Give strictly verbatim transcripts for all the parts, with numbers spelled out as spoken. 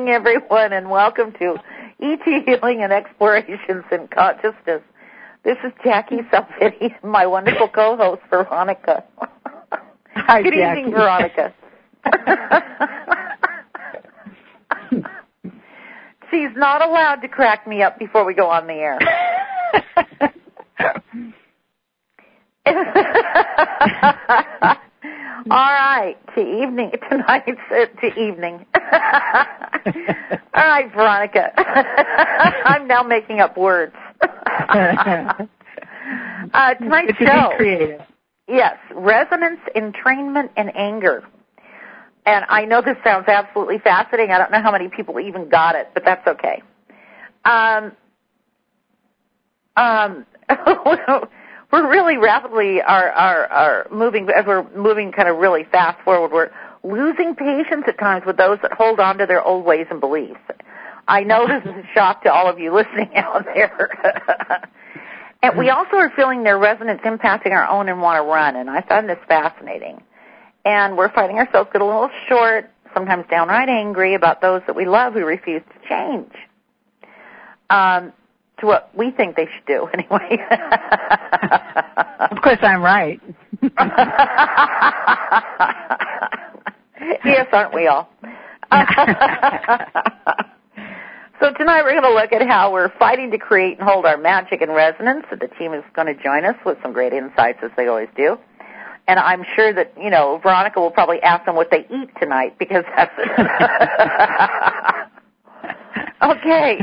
evening, everyone, and welcome to E T Healing and Explorations in Consciousness. This is Jackie Salvetti, my wonderful co-host, Veronica. Hi, Good Jackie. evening, Veronica. She's not allowed to crack me up before we go on the air. All right, to evening, tonight's uh, to evening. All right, Veronica. I'm now making up words. uh, tonight's it's show. Be creative. Yes, resonance, entrainment, and anger. And I know this sounds absolutely fascinating. I don't know how many people even got it, but that's okay. Um, um, we're really rapidly are, are, are moving, as we're moving kind of really fast forward, we're losing patience at times with those that hold on to their old ways and beliefs. I know this is a shock to all of you listening out there. And we also are feeling their resonance impacting our own and want to run, and I find this fascinating. And we're finding ourselves get a little short, sometimes downright angry about those that we love who refuse to change um, to what we think they should do, anyway. Of course, I'm right. Yes, aren't we all? So tonight we're going to look at how we're fighting to create and hold our magic and resonance. The team is going to join us with some great insights, as they always do. And I'm sure that, you know, Veronica will probably ask them what they eat tonight, because that's okay.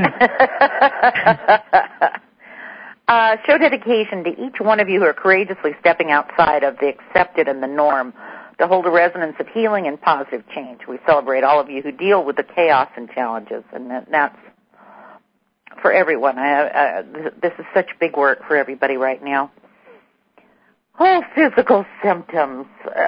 uh, show dedication to each one of you who are courageously stepping outside of the accepted and the norm to hold a resonance of healing and positive change. We celebrate all of you who deal with the chaos and challenges, and that, that's for everyone. I, uh, this is such big work for everybody right now. Oh, physical symptoms.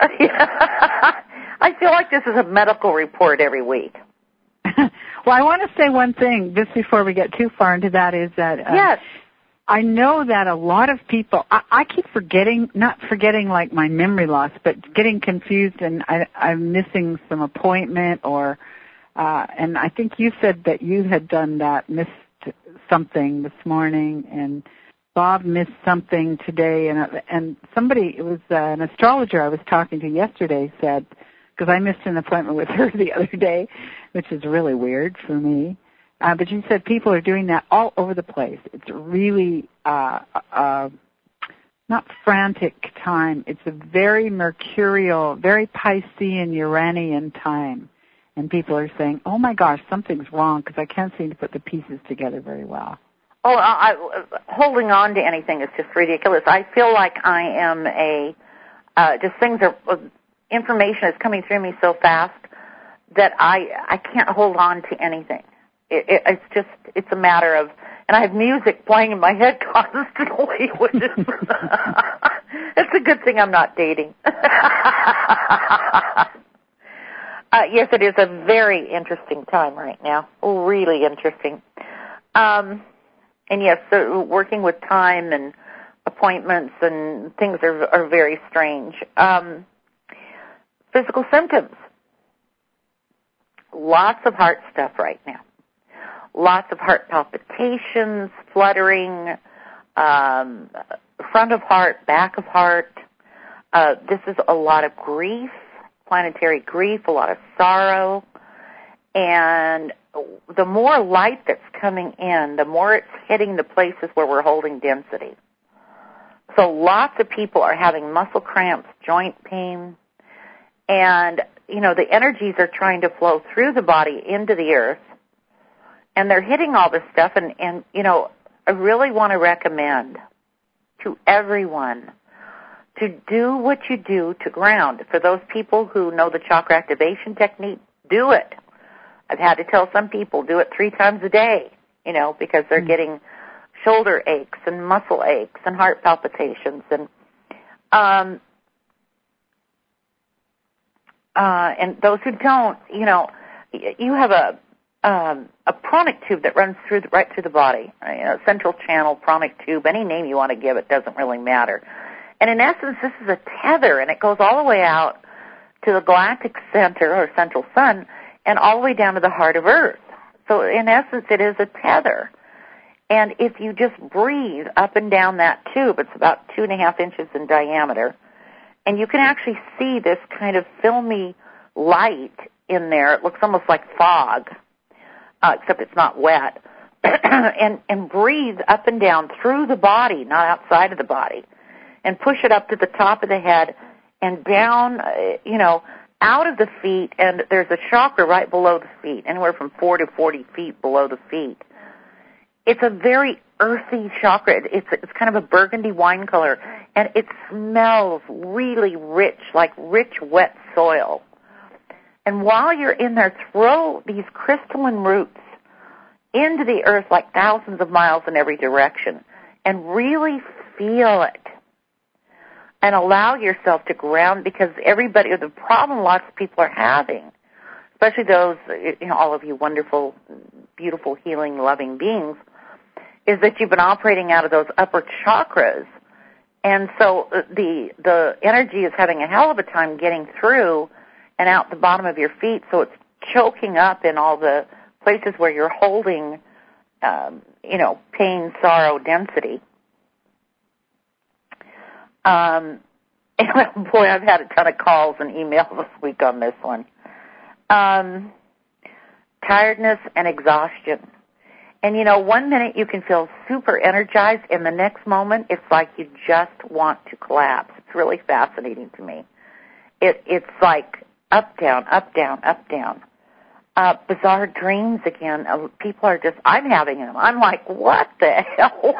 I feel like this is a medical report every week. Well, I want to say one thing just before we get too far into that is that um, yes. I know that a lot of people, I, I keep forgetting, not forgetting like my memory loss, but getting confused, and I, I'm missing some appointment or, uh, and I think you said that you had done that, missed something this morning, and Bob missed something today, and and somebody, it was uh, an astrologer I was talking to yesterday said, because I missed an appointment with her the other day, which is really weird for me, uh, but she said people are doing that all over the place. It's really uh, uh, not frantic time. It's a very mercurial, very Piscean, Uranian time, and people are saying, oh my gosh, something's wrong because I can't seem to put the pieces together very well. Oh, I, I, holding on to anything is just ridiculous. I feel like I am a, uh, just things are, information is coming through me so fast that I, I can't hold on to anything. It, it, it's just, it's a matter of, and I have music playing in my head constantly, which is, it's a good thing I'm not dating. uh, yes, it is a very interesting time right now. Really interesting. Um, And yes, so working with time and appointments and things are, are very strange. Um, physical symptoms. Lots of heart stuff right now. Lots of heart palpitations, fluttering, um, front of heart, back of heart. Uh, this is a lot of grief, planetary grief, a lot of sorrow. And the more light that's coming in, the more it's hitting the places where we're holding density. So lots of people are having muscle cramps, joint pain, and, you know, the energies are trying to flow through the body into the earth, and they're hitting all this stuff, and, and you know, I really want to recommend to everyone to do what you do to ground. For those people who know the chakra activation technique, do it. I've had to tell some people, do it three times a day, you know, because they're mm-hmm. getting shoulder aches and muscle aches and heart palpitations. And um, uh, and those who don't, you know, you have a um, a pranic tube that runs through the, right through the body, you know, central channel, pranic tube, any name you want to give it doesn't really matter. And in essence, this is a tether, and it goes all the way out to the galactic center or central sun, and all the way down to the heart of Earth. So in essence, it is a tether. And if you just breathe up and down that tube, it's about two and a half inches in diameter, and you can actually see this kind of filmy light in there. It looks almost like fog, uh, except it's not wet. and, and breathe up and down through the body, not outside of the body, and push it up to the top of the head and down, uh, you know, out of the feet, and there's a chakra right below the feet, anywhere from four to forty feet below the feet. It's a very earthy chakra. It's it's kind of a burgundy wine color, and it smells really rich, like rich, wet soil. And while you're in there, throw these crystalline roots into the earth like thousands of miles in every direction, and really feel it. And allow yourself to ground, because everybody, the problem lots of people are having, especially those, you know, all of you wonderful, beautiful, healing, loving beings, is that you've been operating out of those upper chakras, and so the the energy is having a hell of a time getting through and out the bottom of your feet, so it's choking up in all the places where you're holding, um, you know, pain, sorrow, density. Um, and boy, I've had a ton of calls and emails this week on this one. Um, tiredness and exhaustion. And, you know, one minute you can feel super energized, and the next moment it's like you just want to collapse. It's really fascinating to me. It, it's like up, down, up, down, up, down. Uh, bizarre dreams again. Uh, people are just, I'm having them. I'm like, what the hell?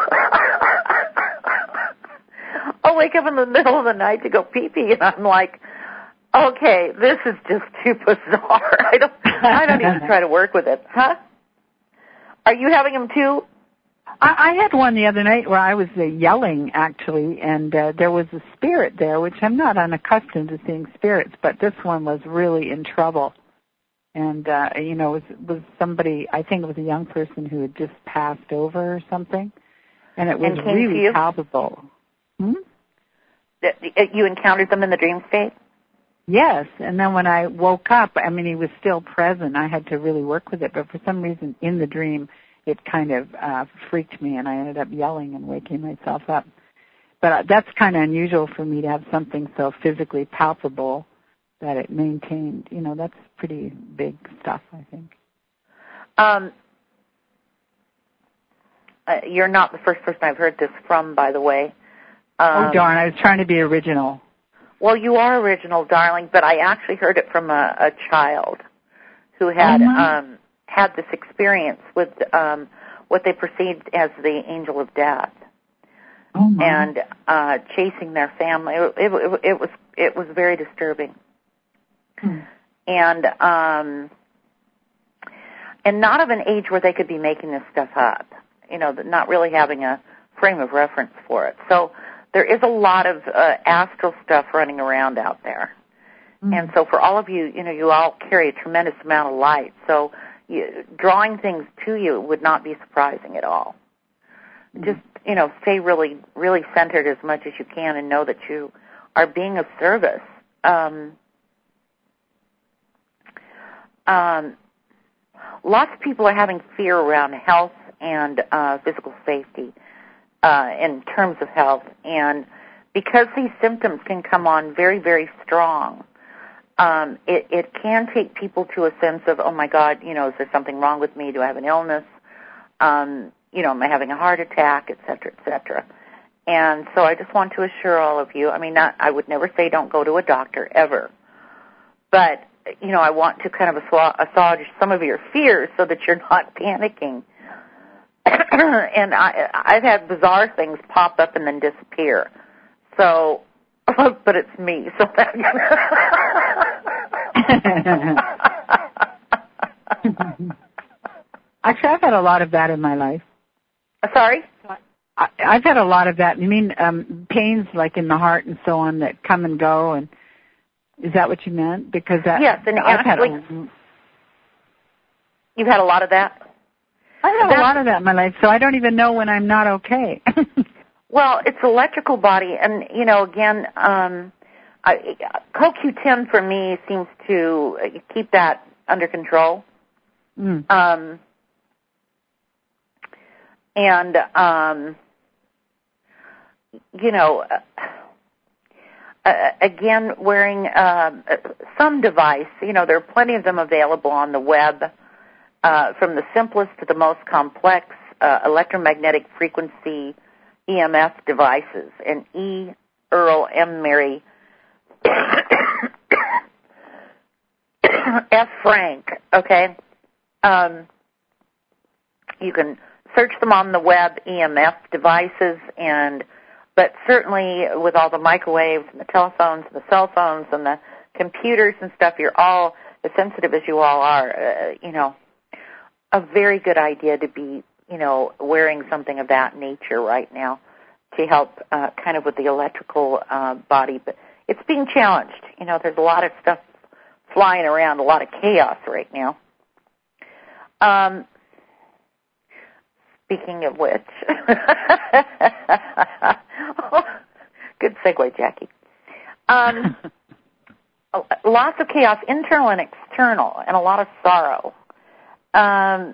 I'll wake up in the middle of the night to go pee-pee, and I'm like, okay, this is just too bizarre. I don't, I don't even try to work with it. Huh? Are you having them too? I, I had one the other night where I was uh, yelling, actually, and uh, there was a spirit there, which I'm not unaccustomed to seeing spirits, but this one was really in trouble. And, uh, you know, it was, was somebody, I think it was a young person who had just passed over or something, and it was and really palpable. Hmm? You encountered them in the dream state? Yes, and then when I woke up, I mean, he was still present. I had to really work with it, but for some reason in the dream, it kind of uh, freaked me, and I ended up yelling and waking myself up. But uh, that's kind of unusual for me to have something so physically palpable that it maintained. You know, that's pretty big stuff, I think. Um, uh, you're not the first person I've heard this from, by the way. Um, oh, darn, I was trying to be original. Well, you are original, darling, but I actually heard it from a, a child who had oh, um, had this experience with um, what they perceived as the angel of death, oh, and uh, chasing their family. It, it, it was it was very disturbing, hmm. and um, and not of an age where they could be making this stuff up. You know, not really having a frame of reference for it. So. There is a lot of uh, astral stuff running around out there. Mm-hmm. And so for all of you, you know, you all carry a tremendous amount of light. So you, drawing things to you would not be surprising at all. Mm-hmm. Just, you know, stay really, really centered as much as you can and know that you are being of service. Um, um, lots of people are having fear around health and uh, physical safety. Uh, in terms of health, and because these symptoms can come on very, very strong, um, it, it can take people to a sense of, oh my God, you know, is there something wrong with me? Do I have an illness? Um, you know, am I having a heart attack, et cetera, et cetera. And so I just want to assure all of you, I mean, not, I would never say don't go to a doctor ever, but, you know, I want to kind of assuage some of your fears so that you're not panicking. And I, I've had bizarre things pop up and then disappear. So, but it's me. So that actually, I've had a lot of that in my life. Sorry? I, I've had a lot of that. You mean um, pains like in the heart and so on that come and go? And is that what you meant? Because that, yes, and I've actually, had a, you've had a lot of that. I've had That's, a lot of that in my life, so I don't even know when I'm not okay. Well, it's electrical body, and, you know, again, um, I, C O Q ten for me seems to keep that under control. Mm. Um, And, um, you know, uh, again, wearing uh, some device, you know, there are plenty of them available on the web, uh, from the simplest to the most complex uh, electromagnetic frequency E M F devices. And E. Earl M. Mary F. Frank, okay? Um, you can search them on the web, E M F devices, and but certainly with all the microwaves and the telephones and the cell phones and the computers and stuff, you're all, as sensitive as you all are, uh, you know, a very good idea to be, you know, wearing something of that nature right now to help uh, kind of with the electrical uh, body. But it's being challenged. You know, there's a lot of stuff flying around, a lot of chaos right now. Um, speaking of which, good segue, Jackie. Um, lots of chaos, internal and external, and a lot of sorrow. Um,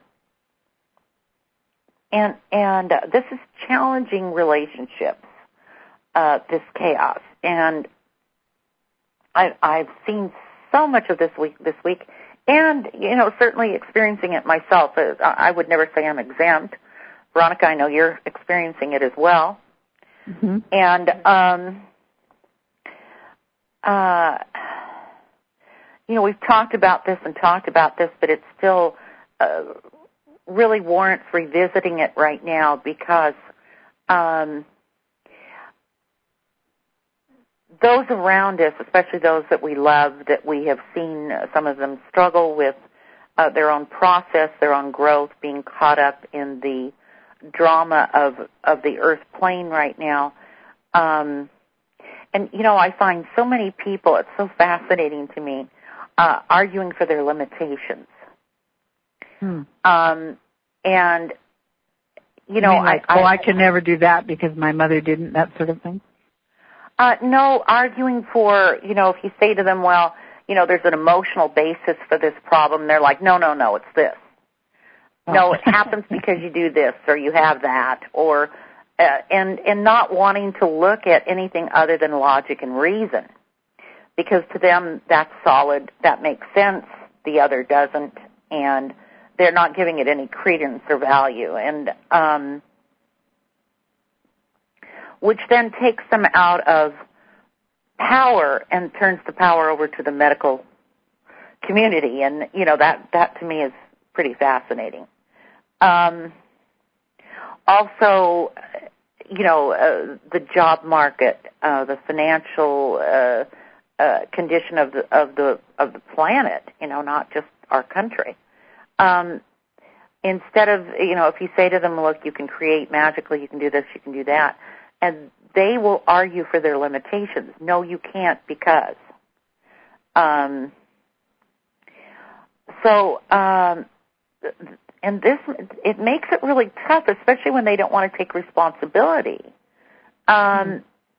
and and uh, this is challenging relationships, uh, this chaos. And I, I've seen so much of this week, this week, and, you know, certainly experiencing it myself. I would never say I'm exempt. Veronica, I know you're experiencing it as well. Mm-hmm. And, um, uh, you know, we've talked about this and talked about this, but it still uh, really warrants revisiting it right now because um, those around us, especially those that we love, that we have seen uh, some of them struggle with uh, their own process, their own growth, being caught up in the drama of of the earth plane right now. Um, and, you know, I find so many people, it's so fascinating to me, uh, arguing for their limitations. Hmm. Um, and, you, you know, mean like, I, oh, I, I can never do that because my mother didn't, that sort of thing? Uh, no, arguing for, you know, if you say to them, well, you know, there's an emotional basis for this problem, they're like, no, no, no, it's this. Oh. No, it happens because you do this or you have that, or uh, and and not wanting to look at anything other than logic and reason, because to them that's solid, that makes sense, the other doesn't, and they're not giving it any credence or value, and um, which then takes them out of power and turns the power over to the medical community, and you know that that to me is pretty fascinating. Um, also, you know, uh, the job market, uh, the financial uh, uh, condition of the of the of the planet. You know, not just our country. Um, instead of, you know, if you say to them, "Look, you can create magically, you can do this, you can do that," and they will argue for their limitations. No, you can't because. Um, so. Um, And this, it makes it really tough, especially when they don't want to take responsibility. Um,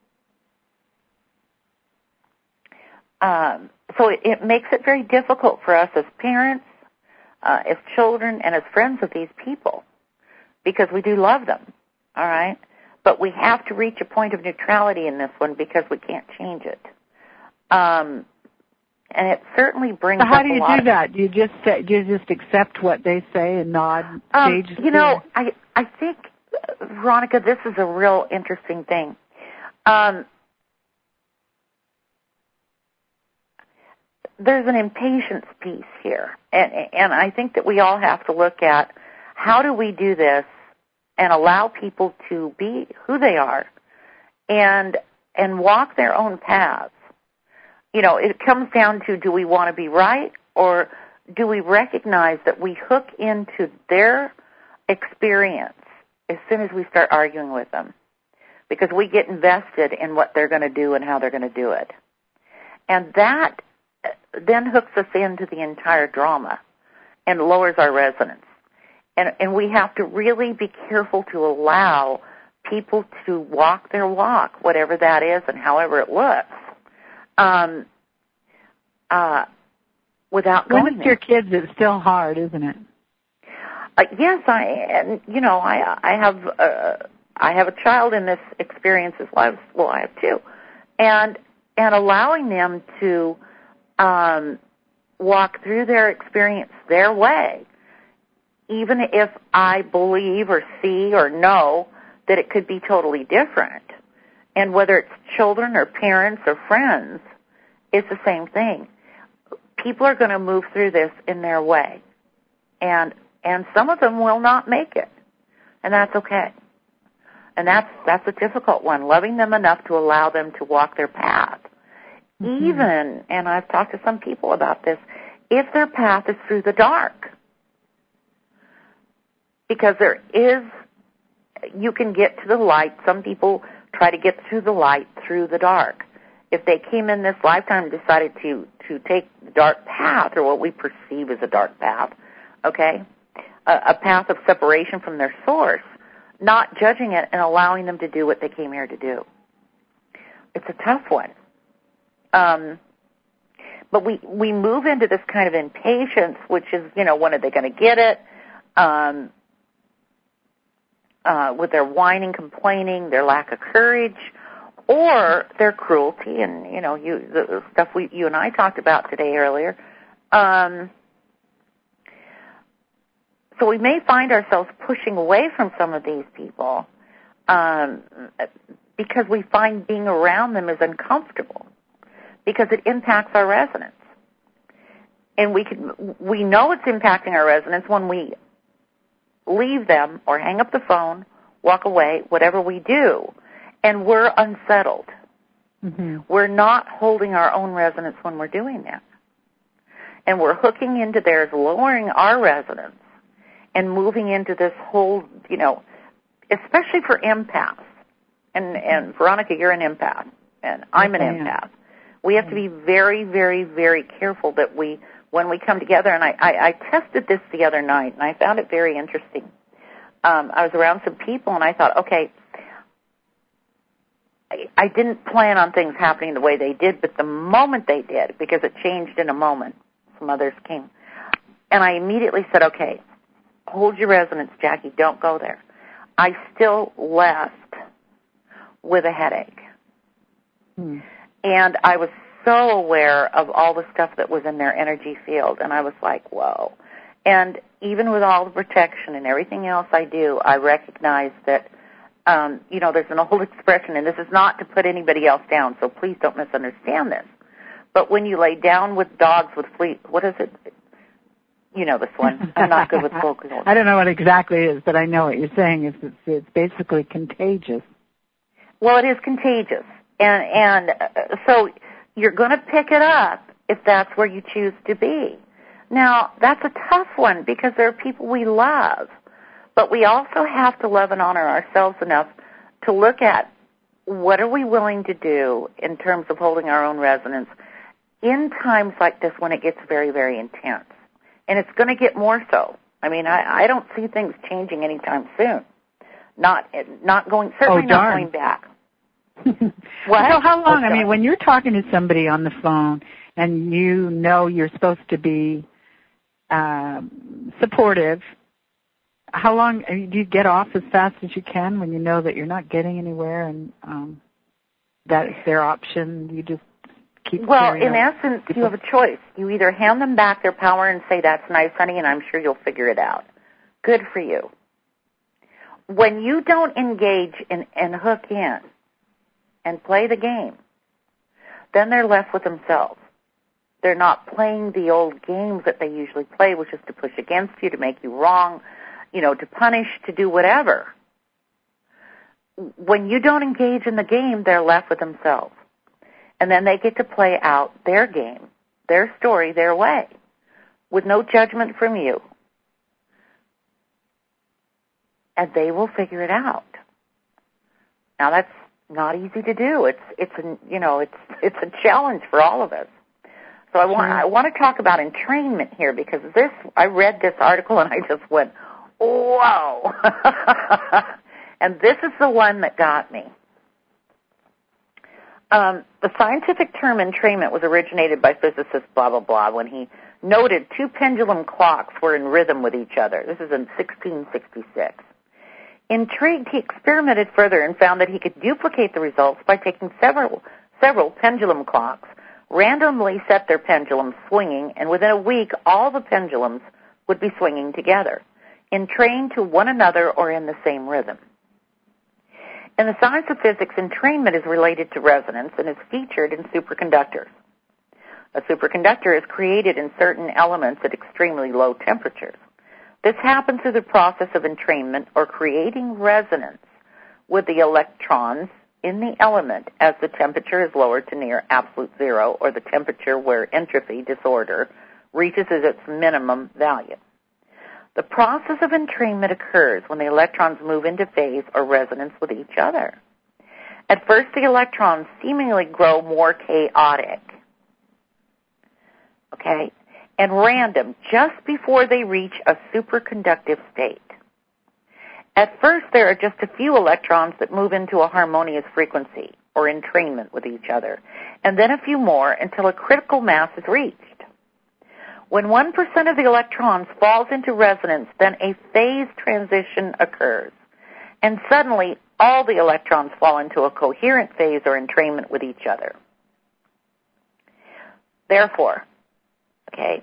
mm-hmm. um, so it, it makes it very difficult for us as parents, uh, as children, and as friends of these people, because we do love them, all right? But we have to reach a point of neutrality in this one because we can't change it. Um, And it certainly brings so how up do you a lot do that? Do you just say, do you just accept what they say and nod? Um, you know, I I think, Veronica, this is a real interesting thing. Um, there's an impatience piece here, and and I think that we all have to look at how do we do this and allow people to be who they are and and walk their own paths. You know, it comes down to, do we want to be right, or do we recognize that we hook into their experience as soon as we start arguing with them? Because we get invested in what they're going to do and how they're going to do it. And that then hooks us into the entire drama and lowers our resonance. And, and we have to really be careful to allow people to walk their walk, whatever that is and however it looks. Um, uh, without going When it's your kids, it's still hard, isn't it? Uh, yes, I and you know I I have uh, I have a child in this experience as well. Well, I have two, and and allowing them to um, walk through their experience their way, even if I believe or see or know that it could be totally different, and whether it's children or parents or friends, it's the same thing. People are going to move through this in their way, and and some of them will not make it, and that's okay. And that's that's a difficult one, loving them enough to allow them to walk their path. Mm-hmm. Even, and I've talked to some people about this, if their path is through the dark. Because there is, you can get to the light. Some people try to get to the light through the dark. If they came in this lifetime and decided to, to take the dark path, or what we perceive as a dark path, okay, a path of separation from their source, not judging it and allowing them to do what they came here to do. It's a tough one. Um, but we, we move into this kind of impatience, which is, you know, when are they going to get it? Um, uh, with their whining, complaining, their lack of courage, or their cruelty, and, you know, you, the stuff we, you and I talked about today earlier. Um, So we may find ourselves pushing away from some of these people um, because we find being around them is uncomfortable, because it impacts our resonance. And we can, we know it's impacting our resonance when we leave them or hang up the phone, walk away, whatever we do, and we're unsettled. Mm-hmm. We're not holding our own resonance when we're doing that. And we're hooking into theirs, lowering our resonance, and moving into this whole, you know, especially for empaths. And, and Veronica, you're an empath, and I'm an empath. We have to be very, very, very careful that we, when we come together, and I, I, I tested this the other night, and I found it very interesting. Um, I was around some people, and I thought, okay, I, I didn't plan on things happening the way they did, but the moment they did, because it changed in a moment, some others came, and I immediately said, okay, hold your resonance, Jackie. Don't go there. I still left with a headache. Hmm. And I was so aware of all the stuff that was in their energy field, and I was like, whoa. And even with all the protection and everything else I do, I recognize that, um, you know, there's an old expression, and this is not to put anybody else down, so please don't misunderstand this. But when you lay down with dogs with fleas, what is it? You know this one. I'm not good with folklore. I don't know what exactly it is, but I know what you're saying. It's, it's, it's basically contagious. Well, it is contagious. And, and uh, so you're going to pick it up if that's where you choose to be. Now, that's a tough one because there are people we love, but we also have to love and honor ourselves enough to look at what are we willing to do in terms of holding our own resonance in times like this when it gets very, very intense. And it's going to get more so. I mean, I, I don't see things changing anytime soon. Not not going, certainly oh, not going back. What? So how long, oh, I mean, when you're talking to somebody on the phone and you know you're supposed to be um, supportive, how long, do you get off as fast as you can when you know that you're not getting anywhere and um, that's their option? You just keep Well, in out. essence, you have a choice. You either hand them back their power and say, that's nice, honey, and I'm sure you'll figure it out. Good for you. When you don't engage and, and hook in and play the game, then they're left with themselves. They're not playing the old games that they usually play, which is to push against you, to make you wrong, you know, to punish, to do whatever. When you don't engage in the game, they're left with themselves. And then they get to play out their game, their story, their way, with no judgment from you. And they will figure it out. Now that's not easy to do. It's it's a, you know it's it's a challenge for all of us. So I want I want to talk about entrainment here because this I read this article and I just went, whoa! And this is the one that got me. Um, the scientific term entrainment was originated by physicist blah, blah, blah when he noted two pendulum clocks were in rhythm with each other. This is in sixteen sixty-six. Intrigued, he experimented further and found that he could duplicate the results by taking several several pendulum clocks, randomly set their pendulums swinging, and within a week all the pendulums would be swinging together, entrained to one another or in the same rhythm. In the science of physics, entrainment is related to resonance and is featured in superconductors. A superconductor is created in certain elements at extremely low temperatures. This happens through the process of entrainment or creating resonance with the electrons in the element as the temperature is lowered to near absolute zero, or the temperature where entropy disorder reaches its minimum value. The process of entrainment occurs when the electrons move into phase or resonance with each other. At first, the electrons seemingly grow more chaotic, okay, and random just before they reach a superconductive state. At first, there are just a few electrons that move into a harmonious frequency or entrainment with each other, and then a few more until a critical mass is reached. When one percent of the electrons falls into resonance, then a phase transition occurs, and suddenly all the electrons fall into a coherent phase or entrainment with each other. Therefore, okay,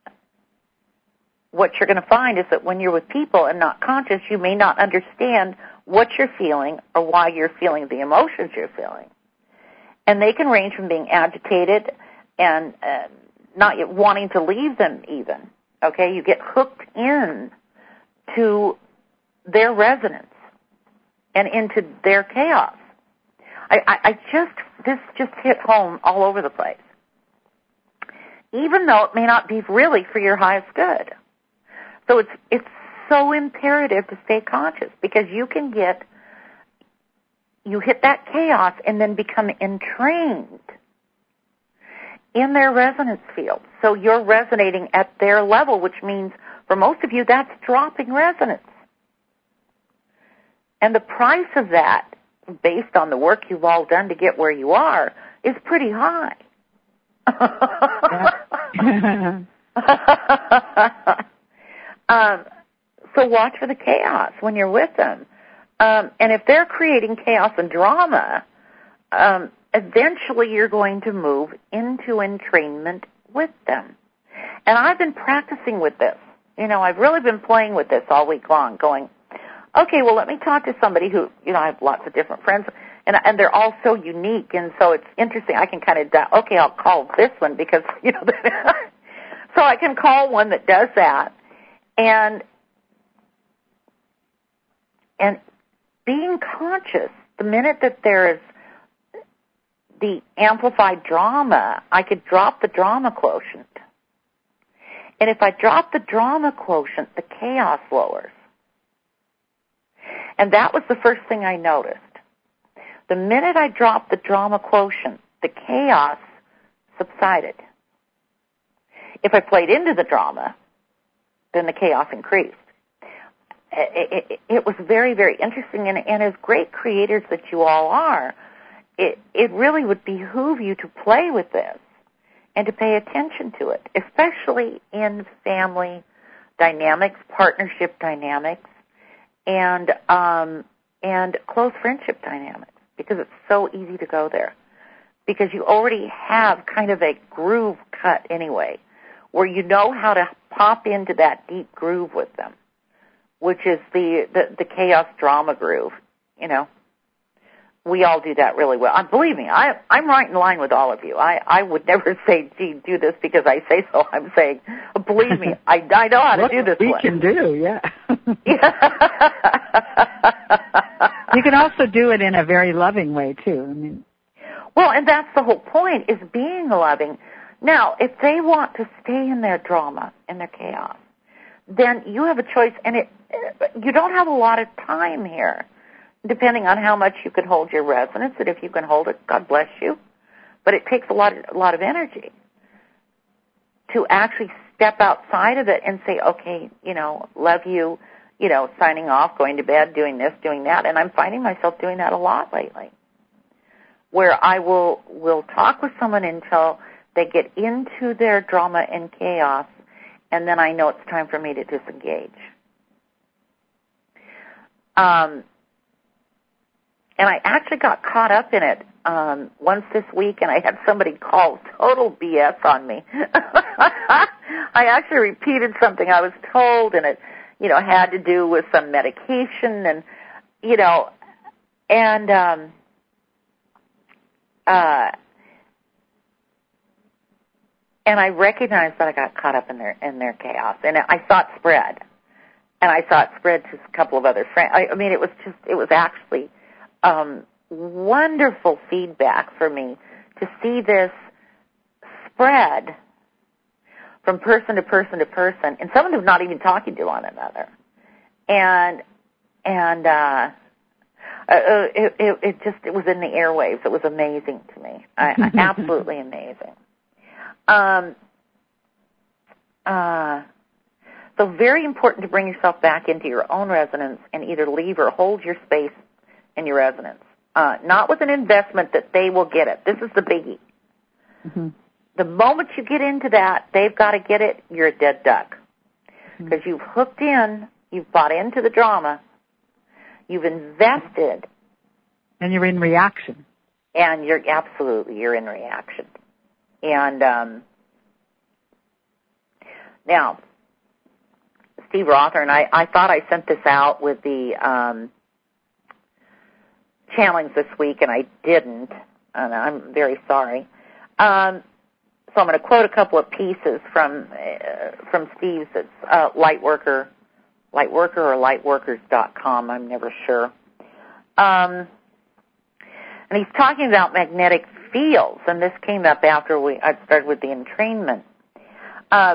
what you're going to find is that when you're with people and not conscious, you may not understand what you're feeling or why you're feeling the emotions you're feeling. And they can range from being agitated and uh, not yet wanting to leave them even. Okay, you get hooked in to their resonance and into their chaos. I, I, I just, this just hit home all over the place. Even though it may not be really for your highest good. So it's it's so imperative to stay conscious, because you can get, you hit that chaos and then become entrained in their resonance field. So you're resonating at their level, which means for most of you that's dropping resonance. And the price of that, based on the work you've all done to get where you are, is pretty high. um, so watch for the chaos when you're with them. Um, and if they're creating chaos and drama, um, eventually you're going to move into entrainment with them. And I've been practicing with this. You know, I've really been playing with this all week long, going, okay, well, let me talk to somebody who, you know, I have lots of different friends, and and they're all so unique, and so it's interesting. I can kind of, okay, I'll call this one because, you know, so I can call one that does that. And and being conscious, the minute that there is the amplified drama, I could drop the drama quotient. And if I drop the drama quotient, the chaos lowers. And that was the first thing I noticed. The minute I dropped the drama quotient, the chaos subsided. If I played into the drama, then the chaos increased. It, it, it was very, very interesting, and, and as great creators that you all are, it, it really would behoove you to play with this and to pay attention to it, especially in family dynamics, partnership dynamics, and um, and close friendship dynamics, because it's so easy to go there, because you already have kind of a groove cut anyway, where you know how to pop into that deep groove with them, which is the, the, the chaos drama groove, you know. We all do that really well. Uh, believe me, I, I'm right in line with all of you. I, I would never say, gee, do this because I say so. I'm saying, believe me, I, I know how to do this we one. can do, yeah. You can also do it in a very loving way, too. I mean, well, and that's the whole point, is being loving. Now, if they want to stay in their drama and their chaos, then you have a choice, and it, you don't have a lot of time here, depending on how much you can hold your resonance, and if you can hold it, God bless you. But it takes a lot of, a lot of energy to actually step outside of it and say, okay, you know, love you, you know, signing off, going to bed, doing this, doing that. And I'm finding myself doing that a lot lately, where I will will talk with someone until They get into their drama and chaos, and then I know it's time for me to disengage. Um, and I actually got caught up in it um, once this week, and I had somebody call total B S on me. I actually repeated something I was told, and it, you know, had to do with some medication, and you know, and um, uh, and I recognized that I got caught up in their in their chaos, and I saw it spread, and I saw it spread to a couple of other friends. I, I mean, it was just, it was actually um, wonderful feedback for me to see this spread from person to person to person, and some of them not even talking to one another, and and uh, uh, it, it, it just it was in the airwaves. It was amazing to me, I, I, absolutely amazing. Um, uh, so very important to bring yourself back into your own resonance and either leave or hold your space in your resonance. Uh, not with an investment that they will get it. This is the biggie. Mm-hmm. The moment you get into that, they've got to get it, you're a dead duck. Because mm-hmm. you've hooked in, you've bought into the drama, you've invested. And you're in reaction. And you're absolutely, you're in reaction. And um, now, Steve Rother, and I, I thought I sent this out with the um, channelings this week, and I didn't, and I'm very sorry. Um, so I'm going to quote a couple of pieces from uh, from Steve's. It's uh, Lightworker, Lightworker or lightworkers dot com. I'm never sure. Um, and he's talking about magnetic fields, and this came up after we I started with the entrainment. Uh,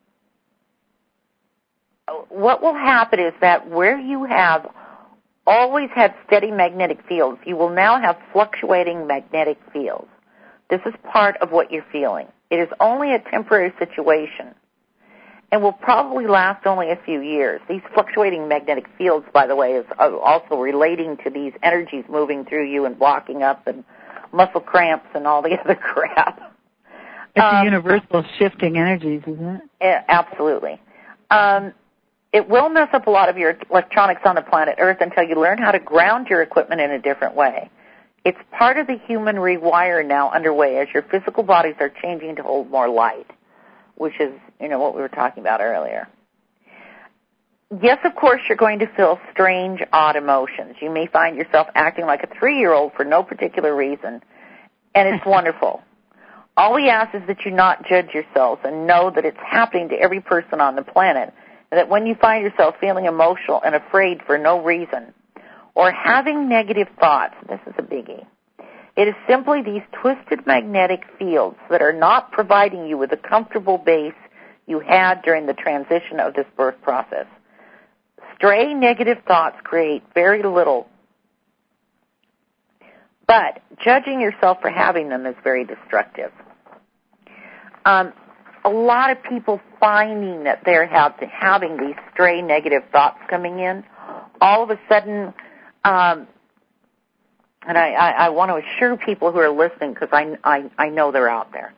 what will happen is that where you have always had steady magnetic fields, you will now have fluctuating magnetic fields. This is part of what you're feeling. It is only a temporary situation and will probably last only a few years. These fluctuating magnetic fields, by the way, is also relating to these energies moving through you and blocking up and muscle cramps and all the other crap. It's um, a universal shifting energies, isn't it? Absolutely. Um, it will mess up a lot of your electronics on the planet Earth until you learn how to ground your equipment in a different way. It's part of the human rewire now underway as your physical bodies are changing to hold more light, which is, you know, what we were talking about earlier. Yes, of course, you're going to feel strange, odd emotions. You may find yourself acting like a three-year-old for no particular reason, and it's wonderful. All we ask is that you not judge yourselves and know that it's happening to every person on the planet, and that when you find yourself feeling emotional and afraid for no reason, or having negative thoughts, this is a biggie, it is simply these twisted magnetic fields that are not providing you with the comfortable base you had during the transition of this birth process. Stray negative thoughts create very little, but judging yourself for having them is very destructive. Um, a lot of people finding that they're have, having these stray negative thoughts coming in, all of a sudden, um, and I, I, I want to assure people who are listening, because I, I, I know they're out there,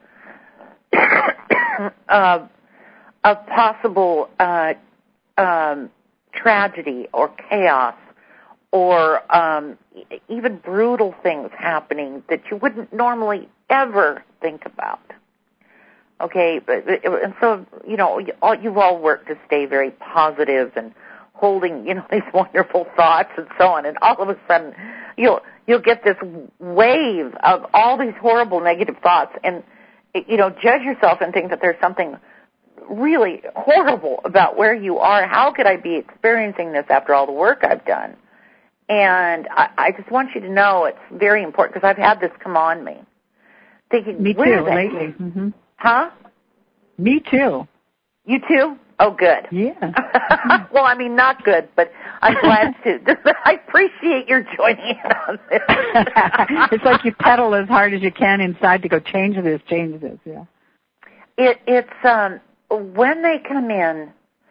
uh, of possible uh, um, tragedy or chaos or um, even brutal things happening that you wouldn't normally ever think about. Okay, but, and so, you know, you've all worked to stay very positive and holding, you know, these wonderful thoughts and so on, and all of a sudden you'll you'll get this wave of all these horrible negative thoughts, and, you know, judge yourself and think that there's something really horrible about where you are. How could I be experiencing this after all the work I've done? And I, I just want you to know it's very important, because I've had this come on me. Thinking, me too, lately. Mm-hmm. Huh? Me too. You too? Oh, good. Yeah. Well, I mean, not good, but I'm glad to. I appreciate your joining in on this. It's like you pedal as hard as you can inside to go change this, change this, yeah. It, it's, um, when they come in,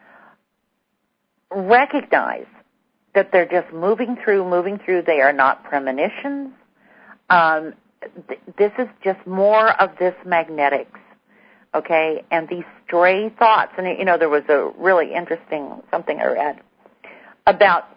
recognize that they're just moving through, moving through. They are not premonitions. Um, th- this is just more of this magnetics, okay? And these stray thoughts, and, you know, there was a really interesting something I read about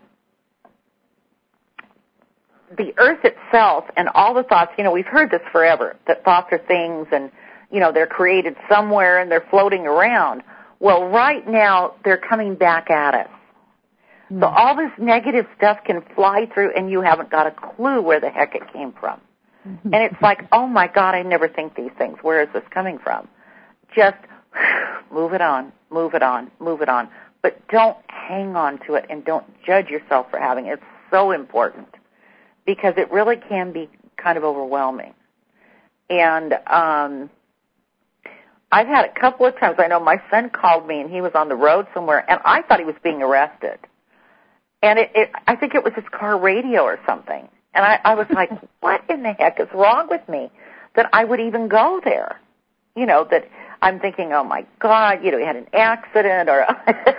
the earth itself and all the thoughts. You know, we've heard this forever, that thoughts are things and, you know, they're created somewhere and they're floating around. Well, right now, they're coming back at us. Mm. So all this negative stuff can fly through and you haven't got a clue where the heck it came from. Mm-hmm. And it's like, oh my God, I never think these things. Where is this coming from? Just move it on, move it on, move it on. But don't hang on to it and don't judge yourself for having it. It's so important because it really can be kind of overwhelming. And um, I've had a couple of times, I know my son called me and he was on the road somewhere and I thought he was being arrested. And it, it I think it was his car radio or something. And I, I was like, what in the heck is wrong with me that I would even go there? You know, that I'm thinking, oh, my God, you know, he had an accident or...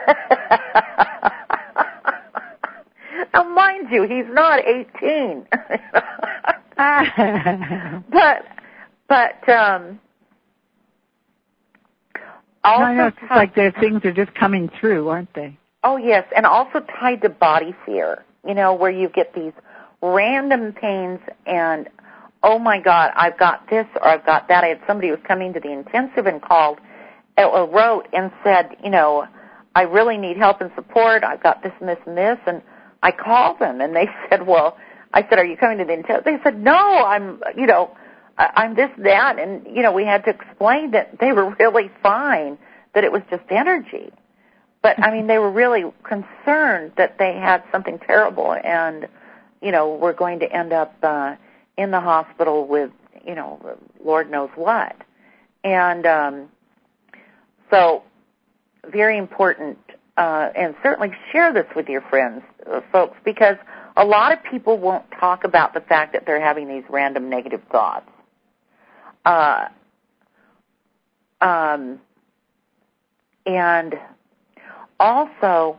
Now, mind you, he's not eighteen. but, but, um... Also, I know, it's just like the things are just coming through, aren't they? Oh, yes, and also tied to body fear, you know, where you get these random pains and, oh, my God, I've got this or I've got that. I had somebody who was coming to the intensive and called or wrote and said, you know, I really need help and support. I've got this and this and this. And I called them, and they said, well, I said, are you coming to the intensive? They said, no, I'm, you know, I'm this, that. And, you know, we had to explain that they were really fine, that it was just energy. But, I mean, they were really concerned that they had something terrible and, you know, were going to end up uh, in the hospital with, you know, Lord knows what. And um, so very important, uh, and certainly share this with your friends, uh, folks, because a lot of people won't talk about the fact that they're having these random negative thoughts. Uh, um, and also,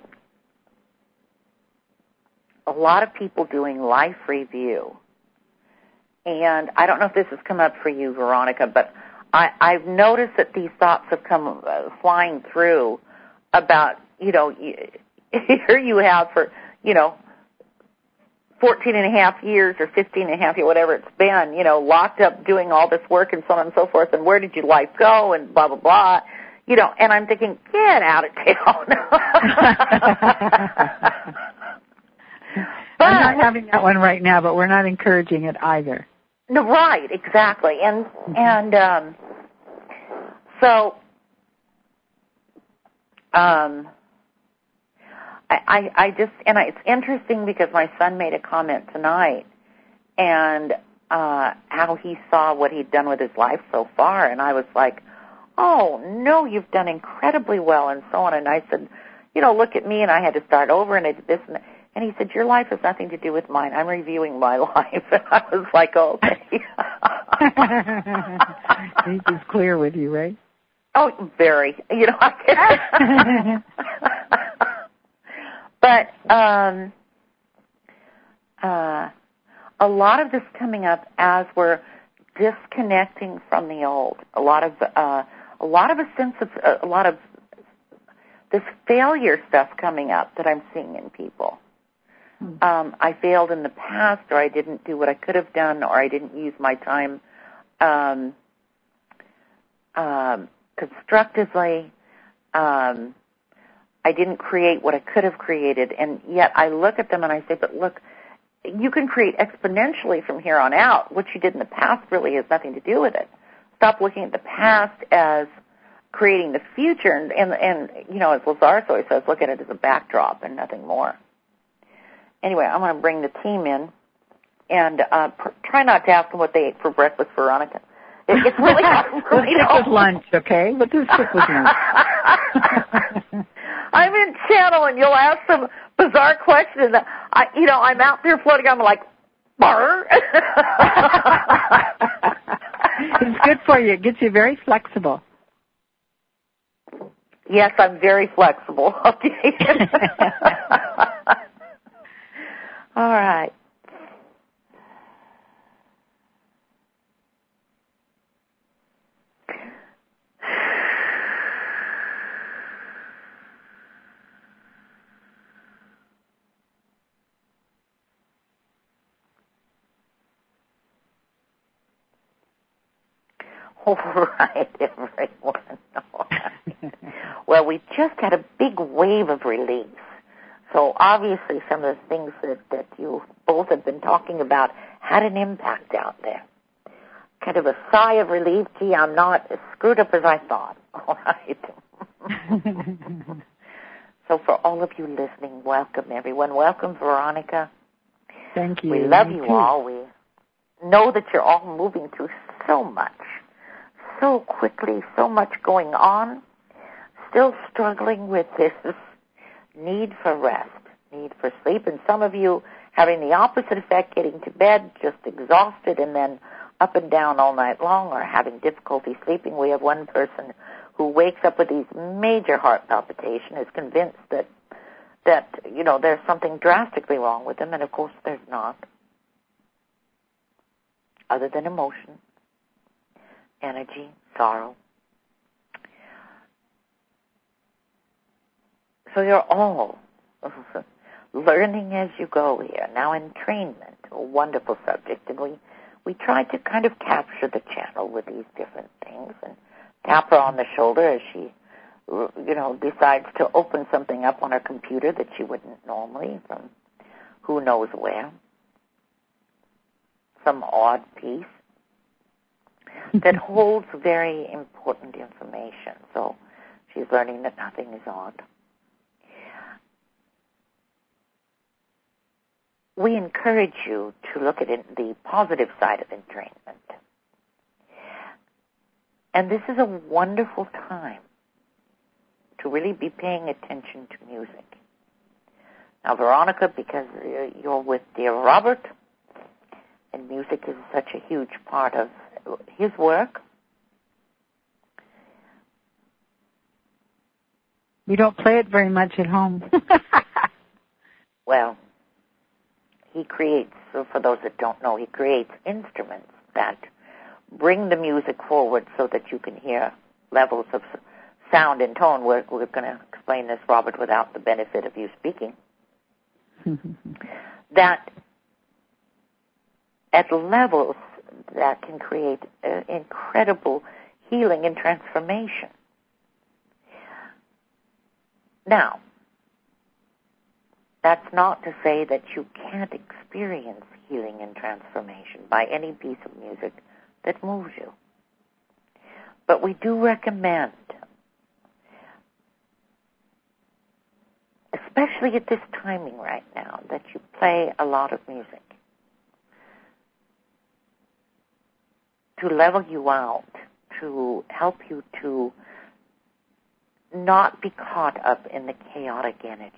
a lot of people doing life review. And I don't know if this has come up for you, Veronica, but I, I've noticed that these thoughts have come uh, flying through about, you know, here you have for, you know, fourteen and a half years or fifteen and a half years, whatever it's been, you know, locked up doing all this work and so on and so forth, and where did your life go and blah, blah, blah. You know, and I'm thinking, get out of town. But, I'm not having that one right now, but we're not encouraging it either. No, right, exactly. And mm-hmm. and um, so um, I, I, I just, and I, it's interesting because my son made a comment tonight and uh, how he saw what he'd done with his life so far, and I was like, oh, no, you've done incredibly well, and so on. And I said, you know, look at me, and I had to start over, and I did this and that. And he said, your life has nothing to do with mine. I'm reviewing my life. And I was like, okay. He's just clear with you, right? Oh, very. You know, I But um, uh, a lot of this coming up as we're disconnecting from the old. A lot of uh, a lot of a sense of uh, a lot of this failure stuff coming up that I'm seeing in people. Um, I failed in the past, or I didn't do what I could have done, or I didn't use my time um, um, constructively. Um, I didn't create what I could have created, and yet I look at them and I say, but look, you can create exponentially from here on out. What you did in the past really has nothing to do with it. Stop looking at the past as creating the future, and, and, and you know, as Lazarus always says, look at it as a backdrop and nothing more. Anyway, I'm going to bring the team in and uh, pr- try not to ask them what they ate for breakfast, Veronica. It, it's really hard for me to stick with lunch, okay? Let's just stick with lunch. I'm in channel, and you'll ask some bizarre questions. I, you know, I'm out there floating. I'm like, bar. It's good for you. It gets you very flexible. Yes, I'm very flexible. Okay. All right. All right, everyone. All right. Well, we just had a big wave of relief. So obviously some of the things that, that you both have been talking about had an impact out there. Kind of a sigh of relief. Gee, I'm not as screwed up as I thought. All right. So for all of you listening, welcome, everyone. Welcome, Veronica. Thank you. We love Me you too. all. We know that you're all moving through so much, so quickly, so much going on, still struggling with this need for rest, need for sleep, and some of you having the opposite effect, getting to bed just exhausted and then up and down all night long, or having difficulty sleeping. We have one person who wakes up with these major heart palpitations, is convinced that, that you know, there's something drastically wrong with them, and of course there's not, other than emotion, energy, sorrow. So you're all learning as you go here. Now, entrainment, a wonderful subject, and we, we try to kind of capture the channel with these different things and tap her on the shoulder as she, you know, decides to open something up on her computer that she wouldn't normally from who knows where. Some odd piece that holds very important information. So she's learning that nothing is odd. We encourage you to look at it, the positive side of entrainment. And this is a wonderful time to really be paying attention to music. Now, Veronica, because you're with dear Robert, and music is such a huge part of his work. We don't play it very much at home. Well, he creates, so for those that don't know, he creates instruments that bring the music forward so that you can hear levels of sound and tone. We're, we're going to explain this, Robert, without the benefit of you speaking. That at levels that can create uh, incredible healing and transformation. Now, that's not to say that you can't experience healing and transformation by any piece of music that moves you. But we do recommend, especially at this timing right now, that you play a lot of music to level you out, to help you to not be caught up in the chaotic energies,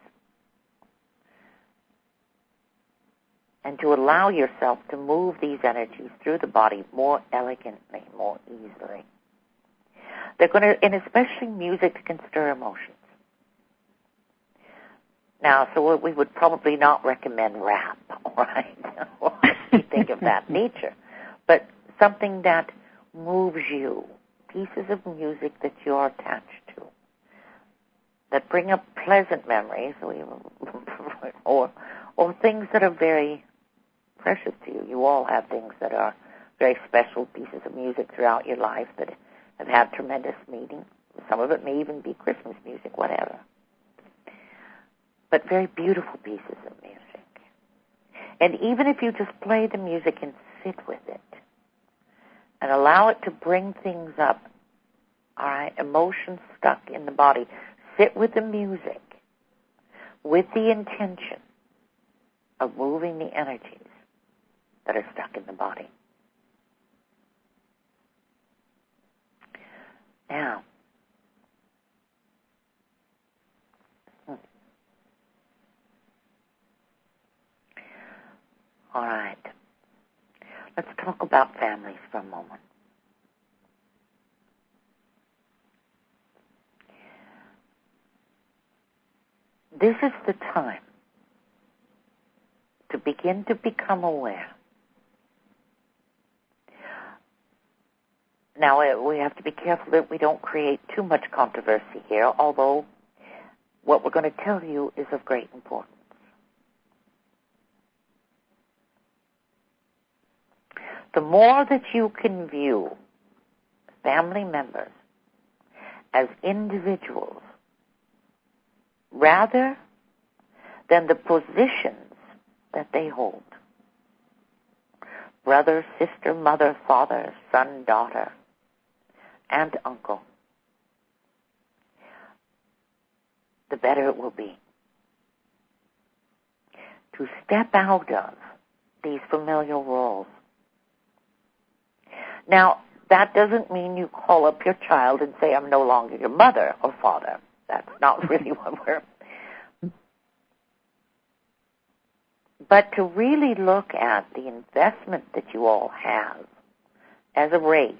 and to allow yourself to move these energies through the body more elegantly, more easily. They're going to, and especially music can stir emotions. Now, so we would probably not recommend rap, right? Or anything of that nature. But something that moves you, pieces of music that you're attached to, that bring up pleasant memories, or or things that are very precious to you. You all have things that are very special pieces of music throughout your life that have had tremendous meaning. Some of it may even be Christmas music, whatever. But very beautiful pieces of music. And even if you just play the music and sit with it and allow it to bring things up, all right, emotions stuck in the body, sit with the music with the intention of moving the energies that are stuck in the body. Now, hmm. all right, let's talk about families for a moment. This is the time to begin to become aware. Now, we have to be careful that we don't create too much controversy here, although what we're going to tell you is of great importance. The more that you can view family members as individuals rather than the positions that they hold. Brother, sister, mother, father, son, daughter, aunt, uncle. The better it will be to step out of these familial roles. Now, that doesn't mean you call up your child and say, I'm no longer your mother or father. That's not really what we're... But to really look at the investment that you all have as a race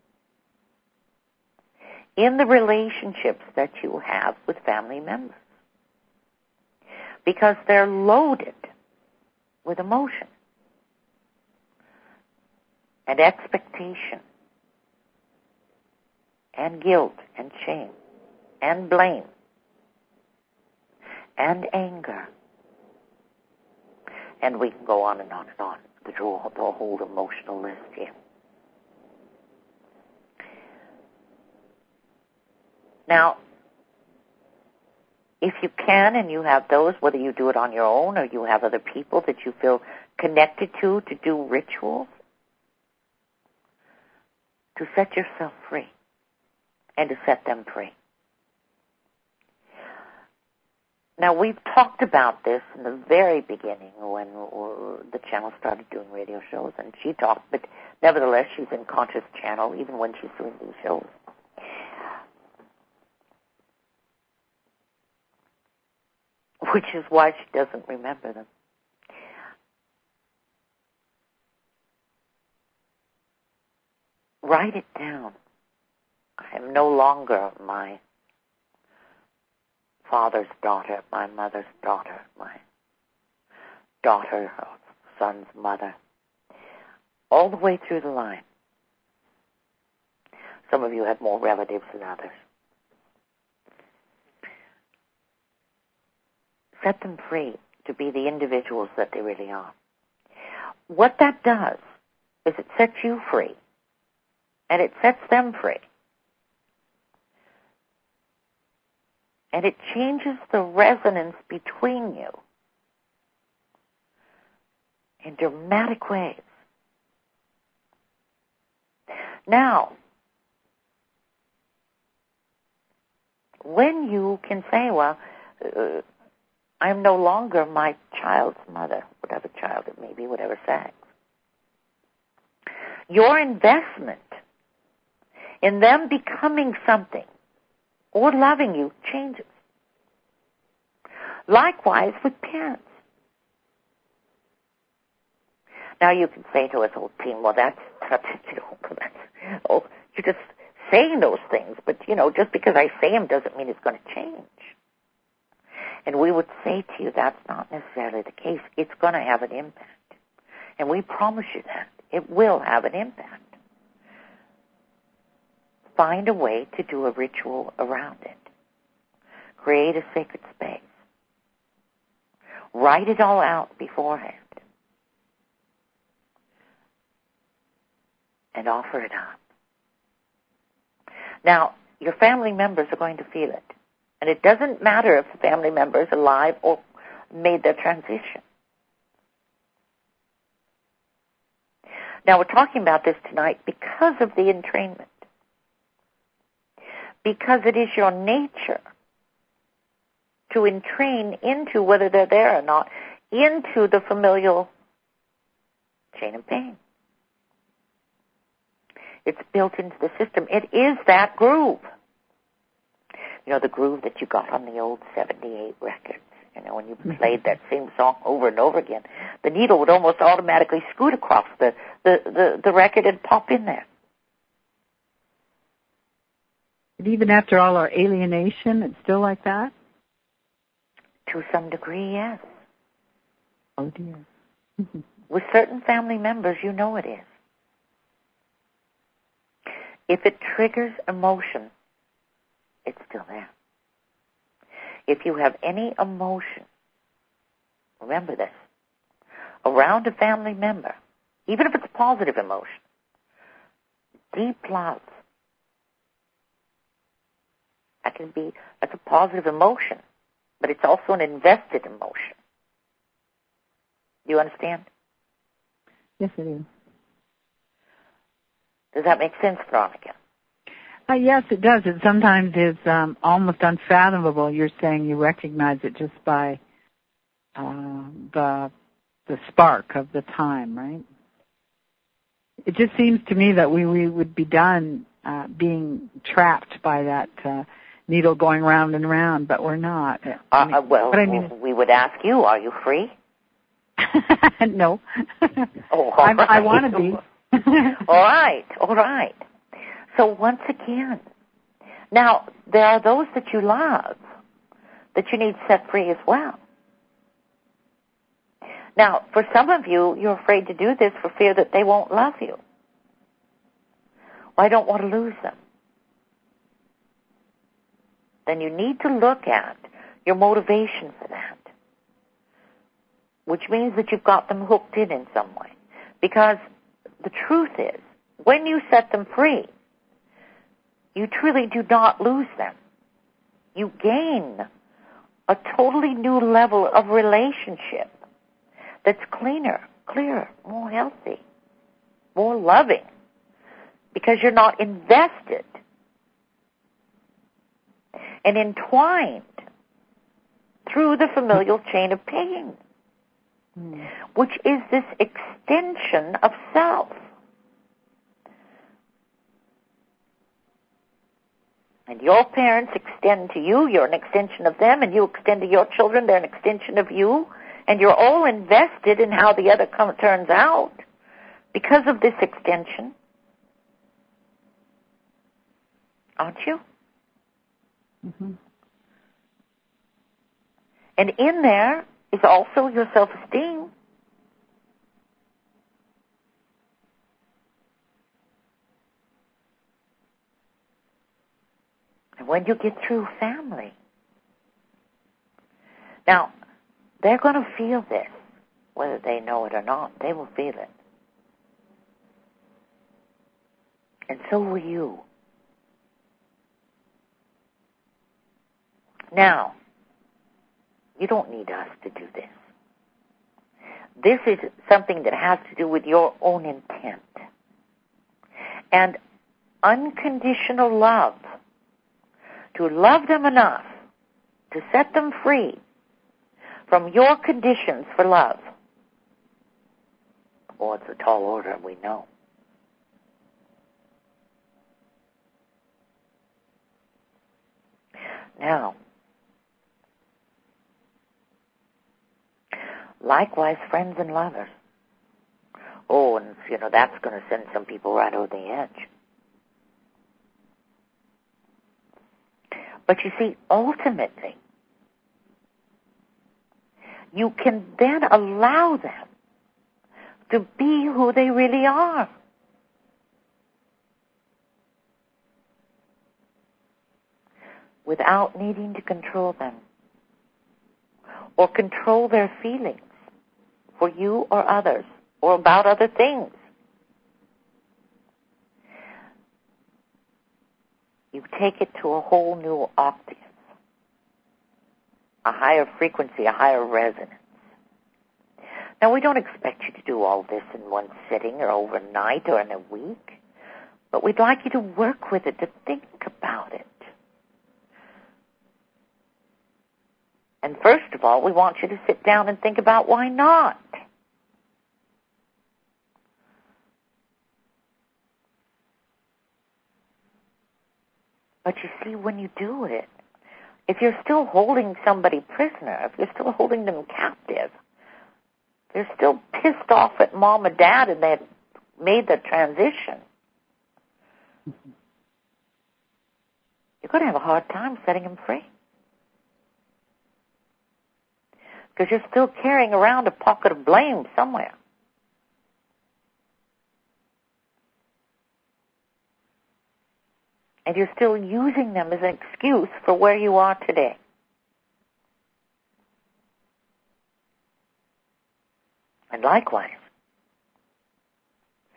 in the relationships that you have with family members. Because they're loaded with emotion and expectation and guilt and shame and blame and anger. And we can go on and on and on. The whole, the whole emotional list here. Now, if you can and you have those, whether you do it on your own or you have other people that you feel connected to to do rituals, to set yourself free and to set them free. Now, we've talked about this in the very beginning when the channel started doing radio shows, and she talked, but nevertheless, she's in conscious channel even when she's doing these shows. Which is why she doesn't remember them. Write it down. I am no longer my father's daughter, my mother's daughter, my daughter or son's mother. All the way through the line. Some of you have more relatives than others. Set them free to be the individuals that they really are. What that does is it sets you free, and it sets them free. And it changes the resonance between you in dramatic ways. Now, when you can say, well, uh, I'm no longer my child's mother, whatever child it may be, whatever sex. Your investment in them becoming something or loving you changes. Likewise with parents. Now you can say to us, oh, team, well, that's, that's you know, that's, oh, you're just saying those things, but, you know, just because I say them doesn't mean it's going to change. And we would say to you, that's not necessarily the case. It's going to have an impact. And we promise you that. It will have an impact. Find a way to do a ritual around it. Create a sacred space. Write it all out beforehand. And offer it up. Now, your family members are going to feel it. And it doesn't matter if the family member is alive or made their transition. Now, we're talking about this tonight because of the entrainment. Because it is your nature to entrain into, whether they're there or not, into the familial chain of pain. It's built into the system. It is that groove. You know, the groove that you got on the old seventy-eight records. You know, when you played that same song over and over again, the needle would almost automatically scoot across the, the, the, the record and pop in there. But even after all our alienation, it's still like that? To some degree, yes. Oh, dear. With certain family members, you know it is. If it triggers emotion, it's still there. If you have any emotion, remember this, around a family member, even if it's a positive emotion, deep love That can be, that's a positive emotion, but it's also an invested emotion. Do you understand? Yes, it is. Does that make sense, Veronica? Uh, yes, it does. It sometimes is um, almost unfathomable. You're saying you recognize it just by uh, the the spark of the time, right? It just seems to me that we, we would be done uh, being trapped by that uh, needle going round and round, but we're not. Uh, I mean, uh, well, I mean, we would ask you, are you free? No. Oh, I, right. I want to be. all right, all right. So once again, now there are those that you love that you need set free as well. Now, for some of you, you're afraid to do this for fear that they won't love you. Well, I don't want to lose them. Then you need to look at your motivation for that, which means that you've got them hooked in in some way. Because the truth is, when you set them free, you truly do not lose them. You gain a totally new level of relationship that's cleaner, clearer, more healthy, more loving, because you're not invested and entwined through the familial chain of pain, mm. which is this extension of self. And your parents extend to you, you're an extension of them, and you extend to your children, they're an extension of you, and you're all invested in how the other come, turns out because of this extension. Aren't you? Mm-hmm. And in there is also your self-esteem. And when you get through family, now, they're going to feel this, whether they know it or not. They will feel it. And so will you. Now, you don't need us to do this. This is something that has to do with your own intent. And unconditional love, to love them enough to set them free from your conditions for love. Oh, it's a tall order, we know. Now, likewise, friends and lovers. Oh, and, you know, that's going to send some people right over the edge. But you see, ultimately, you can then allow them to be who they really are. Without needing to control them or control their feelings for you or others or about other things. You take it to a whole new octave, a higher frequency, a higher resonance. Now, we don't expect you to do all this in one sitting or overnight or in a week, but we'd like you to work with it, to think about it. And first of all, we want you to sit down and think about why not. But you see, when you do it, if you're still holding somebody prisoner, if you're still holding them captive, they're still pissed off at mom and dad and they've made the transition, you're going to have a hard time setting them free. Because you're still carrying around a pocket of blame somewhere. And you're still using them as an excuse for where you are today. And likewise,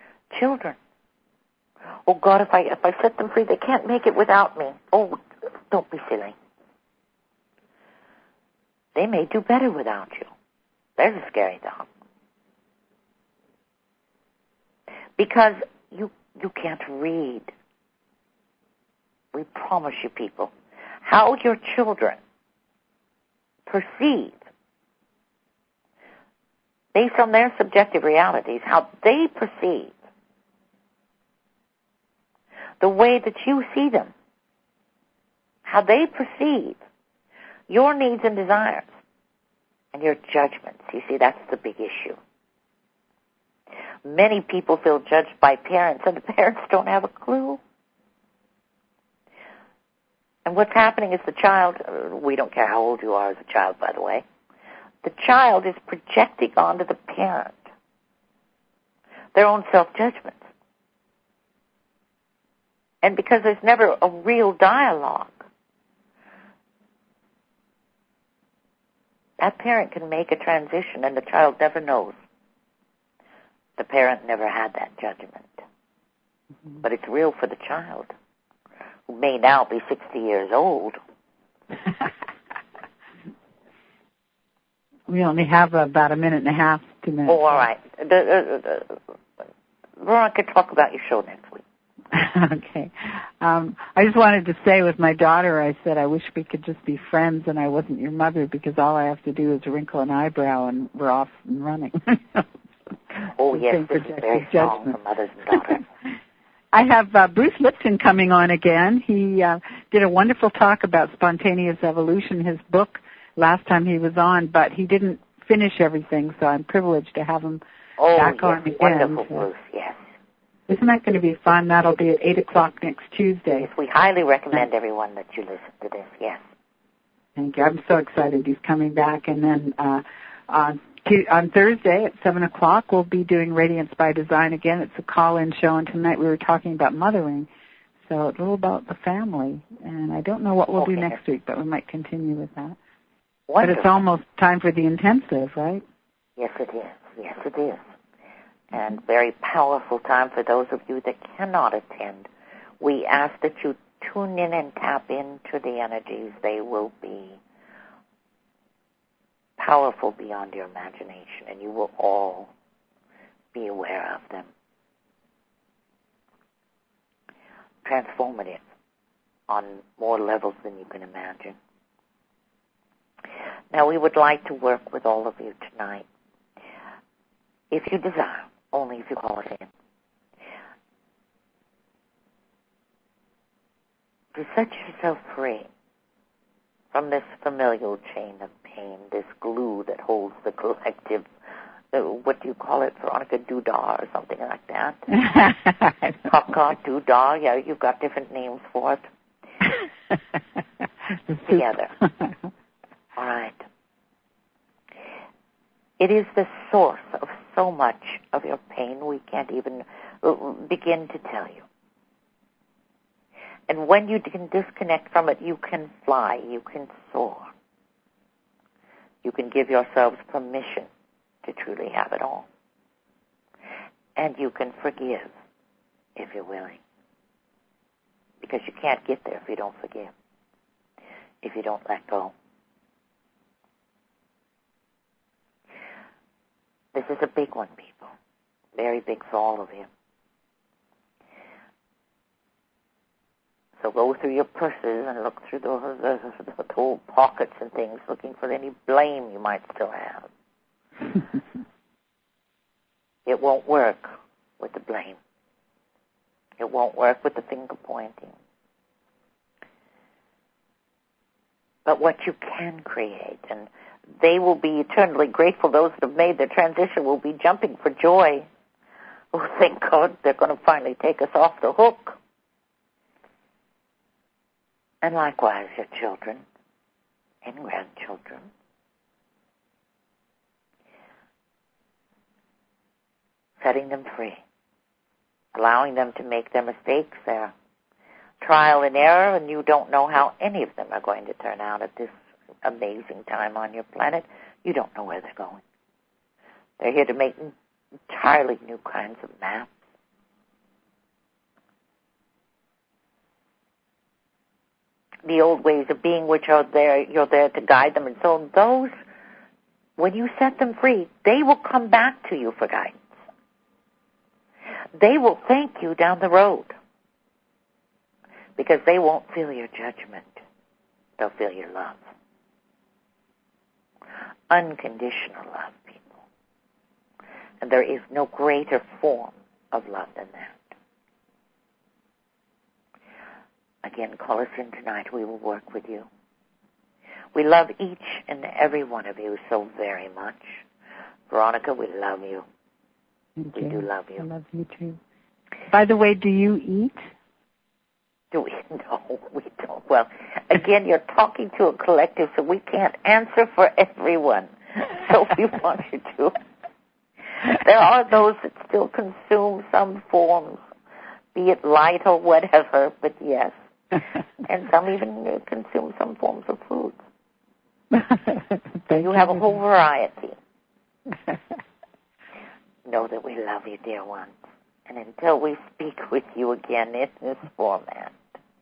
children. Oh God, if I if I set them free, they can't make it without me. Oh, Don't be silly. They may do better without you. There's a scary thought. Because you you can't read. We promise you, people, how your children perceive, based on their subjective realities, how they perceive the way that you see them, how they perceive your needs and desires and your judgments. You see, that's the big issue. Many people feel judged by parents, and the parents don't have a clue. And what's happening is the child, we don't care how old you are as a child, by the way, the child is projecting onto the parent their own self-judgments. And because there's never a real dialogue, that parent can make a transition and the child never knows. The parent never had that judgment. Mm-hmm. But it's real for the child, who may now be sixty years old. We only have about a minute and a half, two minutes. Oh, all right. The, the, the, Veronica, talk about your show next week. Okay. Um, I just wanted to say with my daughter, I said, I wish we could just be friends and I wasn't your mother, because all I have to do is wrinkle an eyebrow and we're off and running. Oh, yes, this is very strong for mothers and daughters. I have uh, Bruce Lipton coming on again. He uh, did a wonderful talk about spontaneous evolution, his book, last time he was on, but he didn't finish everything, so I'm privileged to have him oh, back yes, on again. Wonderful, so. Bruce, yes. Isn't that going to be fun? That'll be at eight o'clock next Tuesday. Yes, we highly recommend everyone that you listen to this, yes. Thank you. I'm so excited he's coming back. And then uh, on, on Thursday at seven o'clock, we'll be doing Radiance by Design again. It's a call-in show, and tonight we were talking about mothering, so it's a little about the family. And I don't know what we'll okay. do next week, but we might continue with that. Wonderful. But it's almost time for the intensive, right? Yes, it is. Yes, it is. And very powerful time for those of you that cannot attend. We ask that you tune in and tap into the energies. They will be powerful beyond your imagination, and you will all be aware of them. Transformative on more levels than you can imagine. Now, we would like to work with all of you tonight, if you desire, only if you call it in, to set yourself free from this familial chain of pain, this glue that holds the collective, uh, what do you call it, Veronica, doodah or something like that? Popcorn, doodah, yeah, you've got different names for it. Together. All right. It is the source of so much of your pain we can't even begin to tell you. And when you can disconnect from it, you can fly, you can soar. You can give yourselves permission to truly have it all. And you can forgive if you're willing. Because you can't get there if you don't forgive, if you don't let go. This is a big one, people. Very big for all of you. So go through your purses and look through the, the, the, the old pockets and things, looking for any blame you might still have. It won't work with the blame. It won't work with the finger pointing. But what you can create, and they will be eternally grateful. Those that have made their transition will be jumping for joy. Oh, thank God, they're going to finally take us off the hook. And likewise, your children and grandchildren. Setting them free. Allowing them to make their mistakes, their trial and error, and you don't know how any of them are going to turn out at this amazing time on your planet. You don't know where they're going. They're here to make entirely new kinds of maps. the old ways of being, which are there, you're there to guide them. And so those, when you set them free, they will come back to you for guidance. They will thank you down the road because they won't feel your judgment. They'll feel your love. Unconditional love, people. And there is no greater form of love than that. Again, call us in tonight. We will work with you. We love each and every one of you so very much. Veronica, we love you. Thank we you. do love you. I love you too. By the way, do you eat? Do we? No, we don't. Well, again, you're talking to a collective, so we can't answer for everyone. So we want you to. There are those that still consume some forms, be it light or whatever, but yes. And some even consume some forms of food. So you have a whole variety. Know that we love you, dear ones. And until we speak with you again in this format,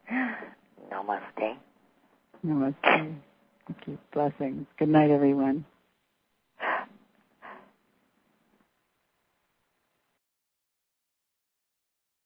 namaste. Namaste. Thank you. Blessings. Good night, everyone.